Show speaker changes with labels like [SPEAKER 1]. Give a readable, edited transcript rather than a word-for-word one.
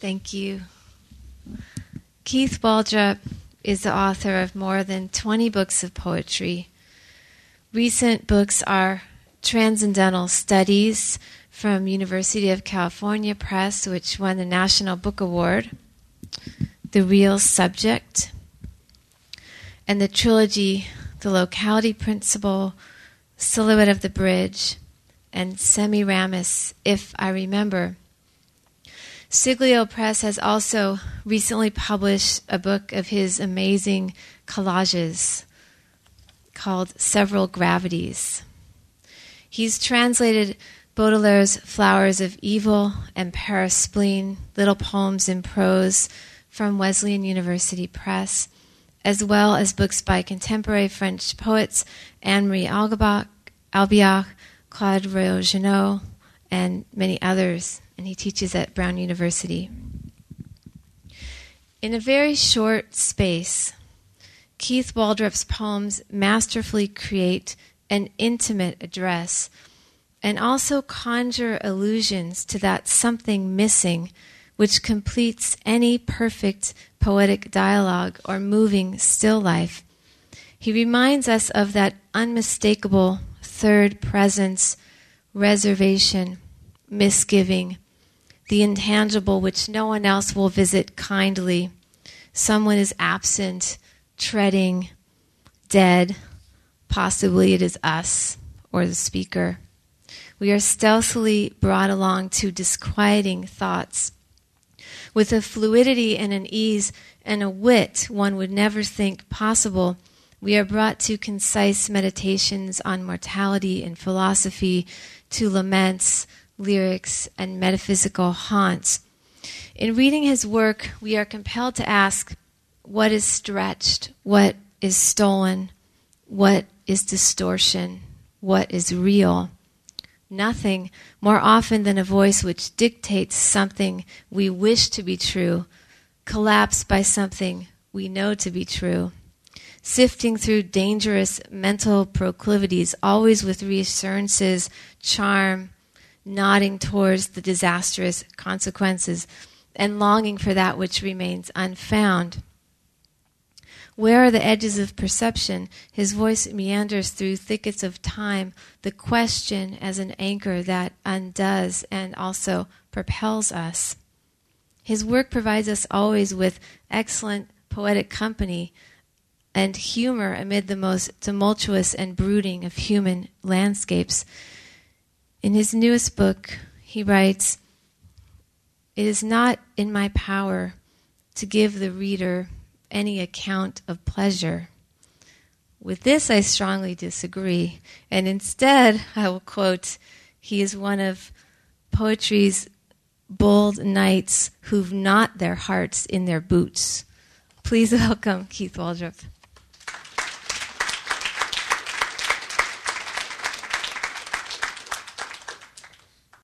[SPEAKER 1] Thank you. Keith Waldrop is the author of more than 20 books of poetry. Recent books are Transcendental Studies from University of California Press, which won the National Book Award, The Real Subject, and the trilogy The Locality Principle, Silhouette of the Bridge, and Semiramis, If I Remember. Siglio Press has also recently published a book of his amazing collages called Several Gravities. He's translated Baudelaire's Flowers of Evil and Paraspleen, little poems in prose from Wesleyan University Press, as well as books by contemporary French poets Anne-Marie Albiach, Claude Royot-Genot, and many others, and he teaches at Brown University. In a very short space, Keith Waldrop's poems masterfully create an intimate address and also conjure allusions to that something missing which completes any perfect poetic dialogue or moving still life. He reminds us of that unmistakable third presence, reservation, misgiving, the intangible which no one else will visit kindly. Someone is absent, treading, dead. Possibly it is us or the speaker. We are stealthily brought along to disquieting thoughts. With a fluidity and an ease and a wit one would never think possible, we are brought to concise meditations on mortality and philosophy, to laments, lyrics, and metaphysical haunts. In reading his work, we are compelled to ask, what is stretched? What is stolen? What is distortion? What is real? Nothing more often than a voice which dictates something we wish to be true, collapsed by something we know to be true, sifting through dangerous mental proclivities, always with reassurances, charm, nodding towards the disastrous consequences, and longing for that which remains unfound. Where are the edges of perception? His voice meanders through thickets of time, the question as an anchor that undoes and also propels us. His work provides us always with excellent poetic company and humor amid the most tumultuous and brooding of human landscapes. In his newest book, he writes, "It is not in my power to give the reader any account of pleasure." With this, I strongly disagree, and instead, I will quote, he is one of poetry's bold knights who've knot their hearts in their boots. Please welcome Keith Waldrop.